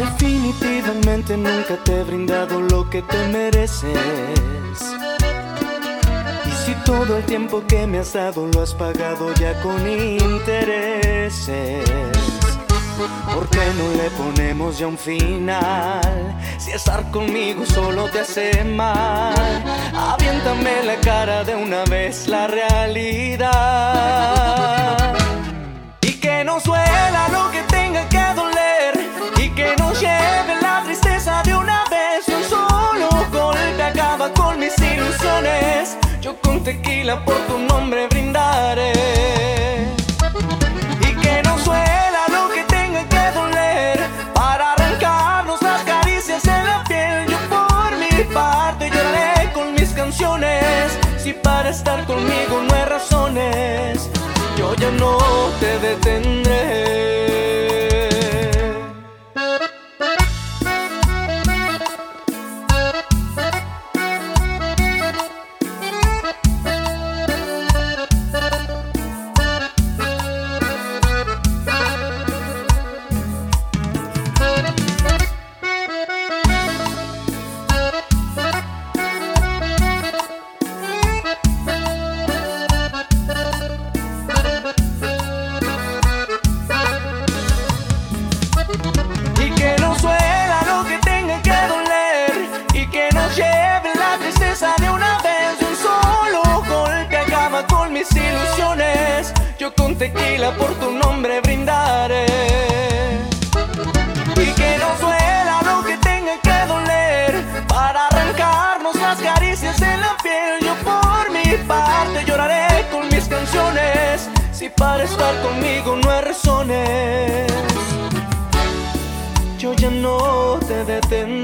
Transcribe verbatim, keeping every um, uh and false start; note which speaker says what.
Speaker 1: Definitivamente nunca te he brindado lo que te mereces. Y si todo el tiempo que me has dado lo has pagado ya con intereses, ¿por qué no le ponemos ya un final? Si estar conmigo solo te hace mal, aviéntame la cara de una vez la realidad. Y que no suela lo que tenga que doler, y que nos lleve la tristeza de una vez. Un solo golpe acaba con mis ilusiones. Yo con tequila por tu nombre brindaré. Y que no suela lo que tenga que doler, para arrancarnos las caricias en la piel. Yo por mi parte lloraré con mis canciones. Si para estar conmigo no hay razones, yo ya no te detendré. Ilusiones, yo con tequila por tu nombre brindaré. Y que no suela lo que tenga que doler, para arrancarnos las caricias en la piel. Yo por mi parte lloraré con mis canciones. Si para estar conmigo no hay razones, yo ya no te detendré.